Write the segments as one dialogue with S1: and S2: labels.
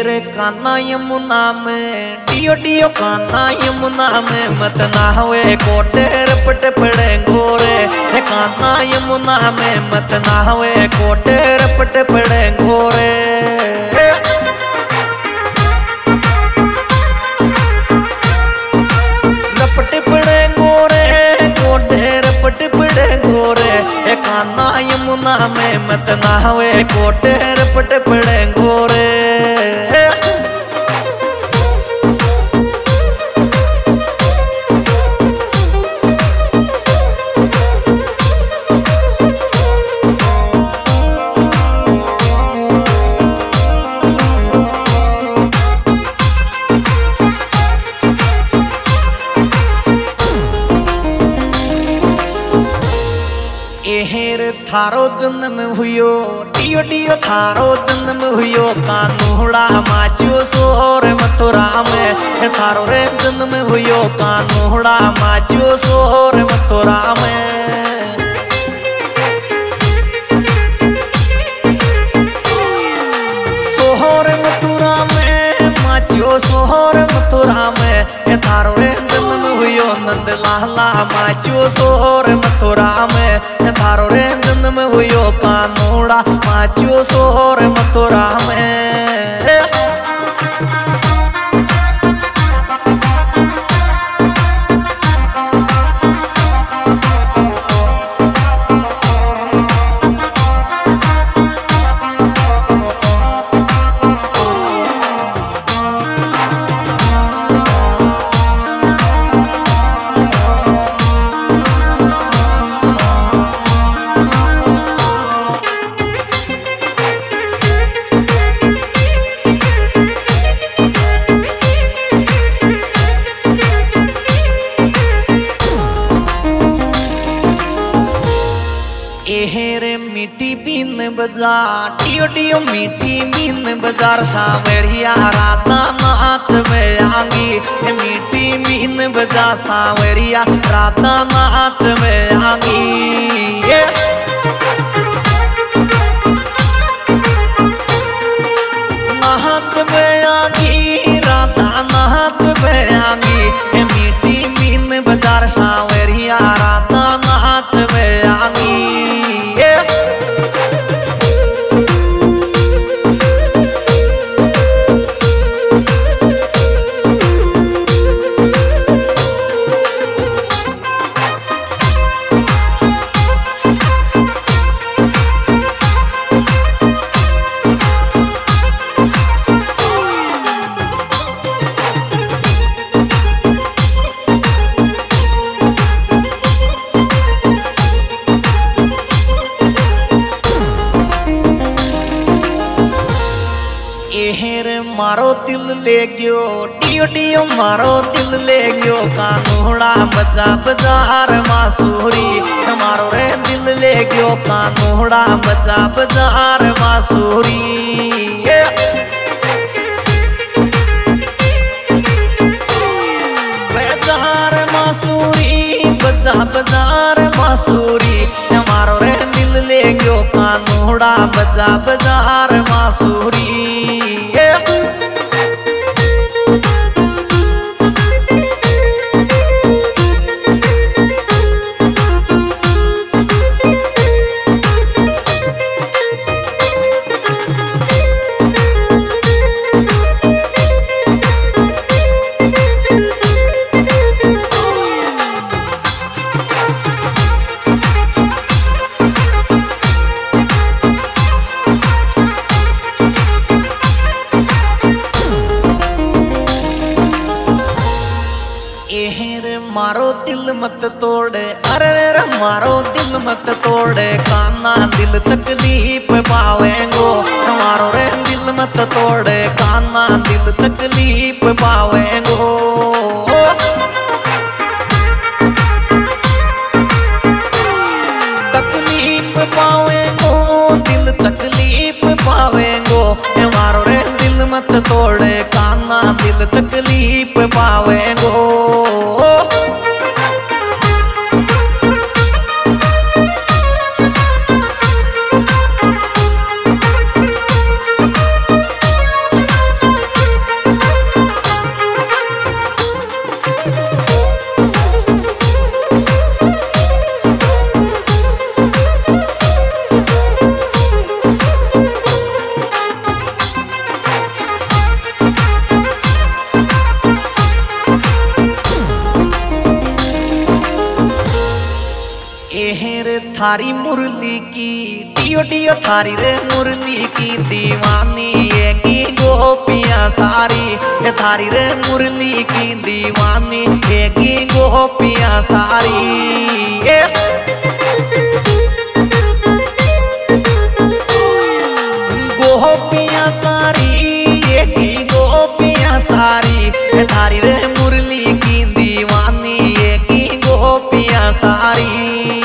S1: कान्हा यमुना में deo deo Kanha Yamuna में मत नहावे कोटे रपट पड़े गोरे। कान्हा यमुना में मत नहावे कोटे रपट पड़े गोरे। रपट पड़े गोरे कोटे रपट पड़े गोरे। कान्हा यमुना में मत नहावे कोटे रपट पड़े गोरे। एहर थारो जन्म हुयो डियो डियो थारो जन्म हुयो। कानूड़ा माचो सोहर मथुरा में थारो रे जन्म हुयो। कानूड़ा माचो सोहर मथुरा में। सोहर मथुरा में माचो सोहर मथुरा में थारो रे जन्म हुयो। नंद लाला माचो सोहर मथुरा में थारो रे जन्म हुयो। कानूड़ा माचो सोहर मथुरा में। एहर मीठी बीन बजा डियो डियो मीठी बीन बाजार। सावरिया राधा नाच में आंगी मीठी बीन बजा। सावरिया राधा नाच में आंगी। नाच में आंगी राधा नाच में आंगी मीठी बीन बाजार। सावरिया राधा नाच में आंगी। एहर मारो दिल ले गयो डियो डियो मारो दिल ले गयो। कानूड़ा बजा बाजार मासूरी मारो रे दिल ले गयो। कानूड़ा बजा बाजार मासूरी। बाजार मासूरी बजा बाजार मासूरी मारो रे दिल ले गयो। कानूड़ा बजा बाजार मासूरी। एहर मारो दिल मत तोड़े अरे रे मारो दिल मत तोड़े। कान्हा दिल तकलीफ पावेंगो मारो रे दिल मत तोड़े। कान्हा दिल तकलीफ पावेंगो। तकलीफ पावेंगो दिल तकलीफ पावेंगो मारो रे दिल मत तोड़े। कान्हा दिल तकलीफ पावेंगो। थारी मुरली की, डियो डियो थारी रे मुरली की दीवानी ये की गोपियां सारी, ये थारी रे मुरली की दीवानी ये की गोपियां सारी। ये गोपियां सारी, ये की गोपियां सारी, ये थारी रे मुरली की दीवानी ये की गोपियां सारी।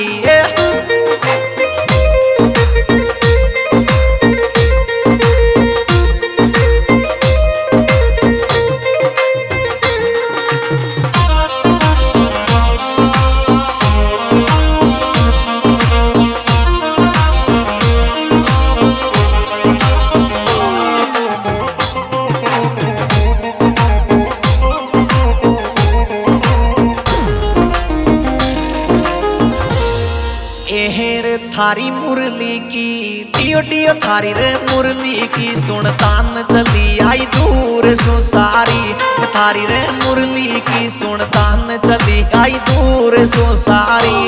S1: थारी मुरली की, डियो डियो थारी रे मुरली की, सुन तान चली आई दूर सुसारी, थारी रे मुरली की सुन तान चली आई दूर सुसारी।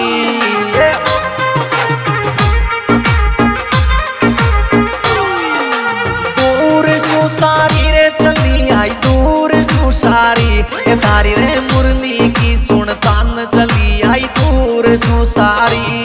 S1: दूर सुसारी रे चली आई दूर सुसारी, थारी रे मुरली की सुन तान चली आई दूर सुसारी।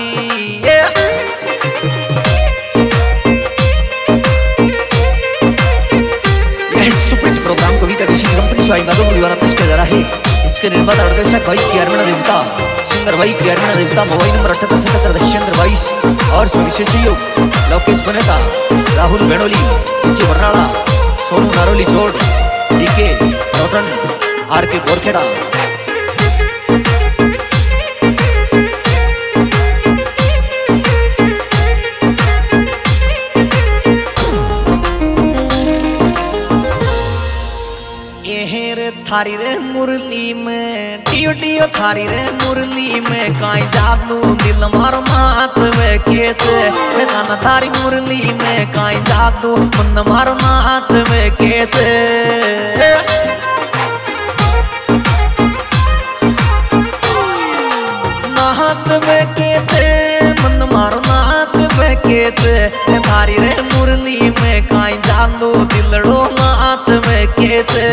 S1: किया जा रहा है। इसके निर्माता निर्देशक भाई केआरमीना देवता, सिंगर भाई केआरमीना देवता, मोबाइल नंबर 7877 और विशेष सहयोग लोकेश बनेता, राहुल बेणोली, बरनाड़ा, सोनू नारोली चोट, डीके नौटन, आरके बोरखेड़ा। थारी रे मुरली में, डियो डियो थारी रे मुरली में, काई जादू दिल मारो नाथ में केचे, गाना थारी मुरली में, काई जादू मन मारो नाथ में केचे। नाथ में केचे मन मारो नाथ में केचे, थारी रे मुरली में, काई जादू दिलड़ो नाथ में केचे।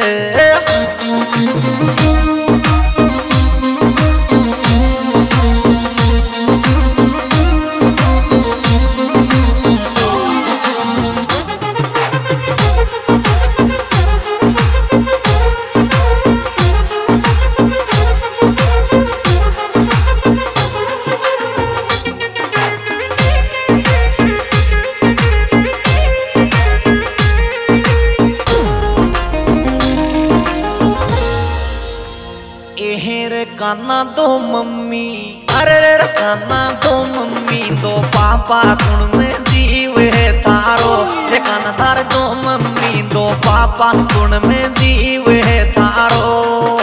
S1: काना दो मम्मी, अरे रे काना दो मम्मी, दो पापा गुण में जीव है थारो, ये काना थार दो मम्मी, दो पापा गुण में जीव है थारो।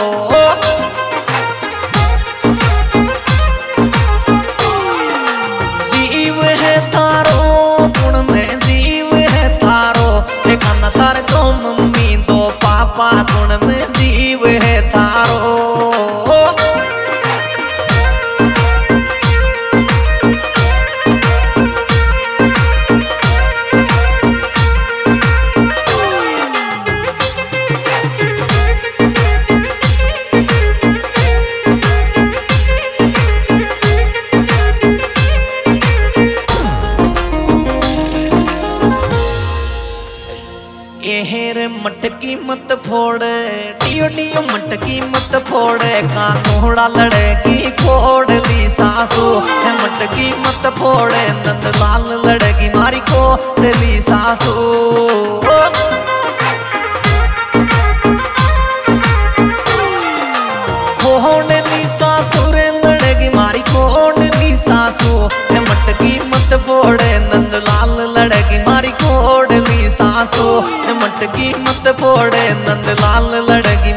S1: जीव है थारो गुण में जीव है थारो, ये काना थार दो मम्मी, दो पापा गुण में जीव है थारो। मटकी मत फोड़े, डियो डियो मटकी मत फोड़े, कानोड़ा लड़ेगी कोड़ली सासू, मटकी मत फोड़े, नंदलाल लड़ेगी मारी कोड़ली सासू। कोड़ली सासू रे लड़ेगी मारी कोड़ली सासू, मटकी मत फोड़े, नंदलाल लड़ेगी मारी कोड़ली सासू, मटकी मत फोड़े, नंदलाल लड़ेगी